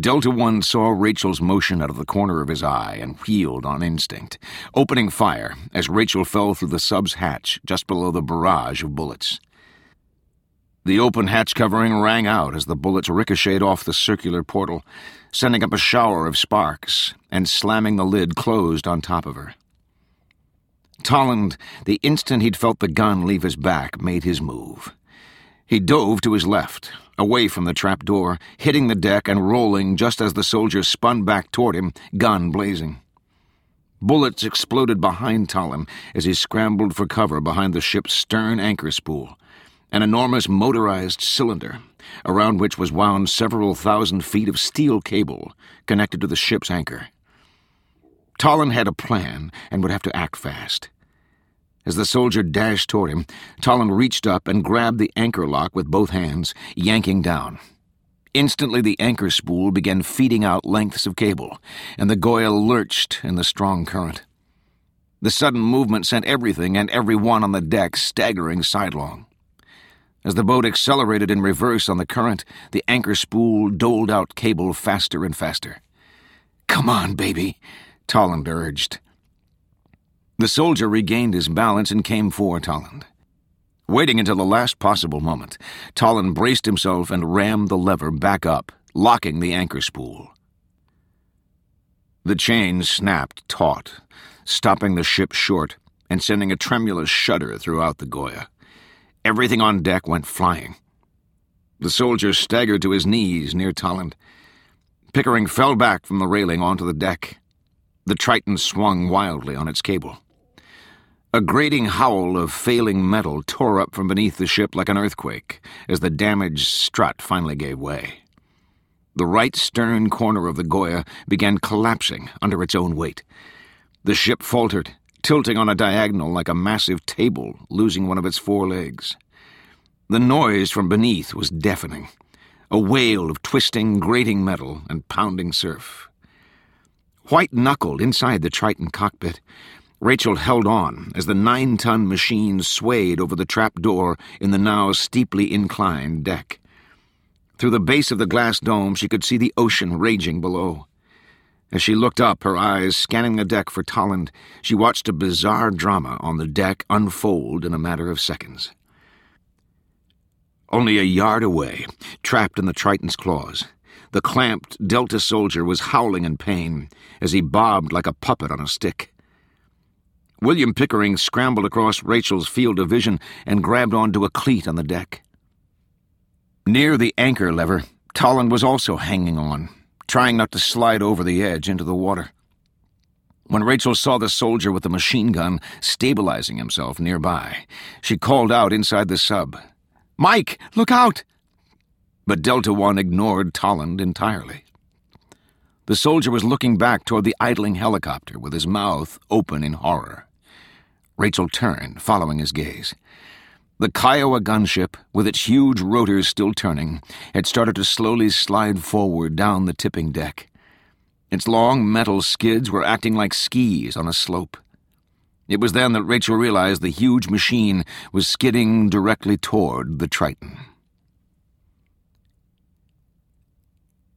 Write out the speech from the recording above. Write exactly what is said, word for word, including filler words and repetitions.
Delta One saw Rachel's motion out of the corner of his eye and wheeled on instinct, opening fire as Rachel fell through the sub's hatch just below the barrage of bullets. The open hatch covering rang out as the bullets ricocheted off the circular portal, sending up a shower of sparks and slamming the lid closed on top of her. Tolland, the instant he'd felt the gun leave his back, made his move. He dove to his left, away from the trap door, hitting the deck and rolling just as the soldier spun back toward him, gun blazing. Bullets exploded behind Tolland as he scrambled for cover behind the ship's stern anchor spool, an enormous motorized cylinder, around which was wound several thousand feet of steel cable connected to the ship's anchor. Tolland had a plan and would have to act fast. As the soldier dashed toward him, Tolland reached up and grabbed the anchor lock with both hands, yanking down. Instantly the anchor spool began feeding out lengths of cable, and the Goya lurched in the strong current. The sudden movement sent everything and everyone on the deck staggering sidelong. As the boat accelerated in reverse on the current, the anchor spool doled out cable faster and faster. "Come on, baby," Tolland urged. The soldier regained his balance and came for Tolland. Waiting until the last possible moment, Tolland braced himself and rammed the lever back up, locking the anchor spool. The chain snapped taut, stopping the ship short and sending a tremulous shudder throughout the Goya. Everything on deck went flying. The soldier staggered to his knees near Tolland. Pickering fell back from the railing onto the deck. The Triton swung wildly on its cable. A grating howl of failing metal tore up from beneath the ship like an earthquake as the damaged strut finally gave way. The right stern corner of the Goya began collapsing under its own weight. The ship faltered, tilting on a diagonal like a massive table losing one of its four legs. The noise from beneath was deafening, a wail of twisting, grating metal and pounding surf. White-knuckled inside the Triton cockpit, Rachel held on as the nine-ton machine swayed over the trap door in the now steeply inclined deck. Through the base of the glass dome, she could see the ocean raging below. As she looked up, her eyes scanning the deck for Tolland, she watched a bizarre drama on the deck unfold in a matter of seconds. Only a yard away, trapped in the Triton's claws, the clamped Delta soldier was howling in pain as he bobbed like a puppet on a stick. William Pickering scrambled across Rachel's field of vision and grabbed onto a cleat on the deck. Near the anchor lever, Tolland was also hanging on, trying not to slide over the edge into the water. When Rachel saw the soldier with the machine gun stabilizing himself nearby, she called out inside the sub, "Mike, look out!" But Delta One ignored Tolland entirely. The soldier was looking back toward the idling helicopter with his mouth open in horror. Rachel turned, following his gaze. The Kiowa gunship, with its huge rotors still turning, had started to slowly slide forward down the tipping deck. Its long metal skids were acting like skis on a slope. It was then that Rachel realized the huge machine was skidding directly toward the Triton.